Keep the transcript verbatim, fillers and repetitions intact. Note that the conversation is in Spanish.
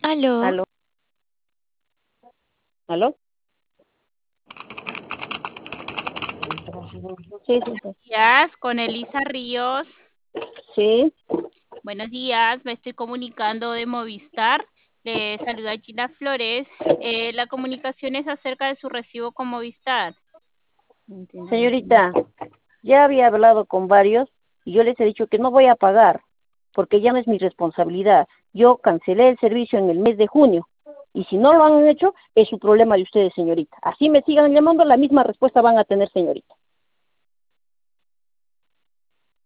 Aló, ¿Aló? ¿Aló? Sí, sí, sí. Días con Elisa Ríos. Sí, Buenos días, me estoy comunicando de Movistar. Le saluda Gina Flores. Eh, la comunicación es acerca de su recibo con Movistar. No entiendo, no entiendo. señorita, ya había hablado con varios y yo les he dicho que no voy a pagar porque ya no es mi responsabilidad. Yo cancelé el servicio en el mes de junio y si no lo han hecho es su problema de ustedes, señorita. Así me sigan llamando, la misma respuesta van a tener, señorita.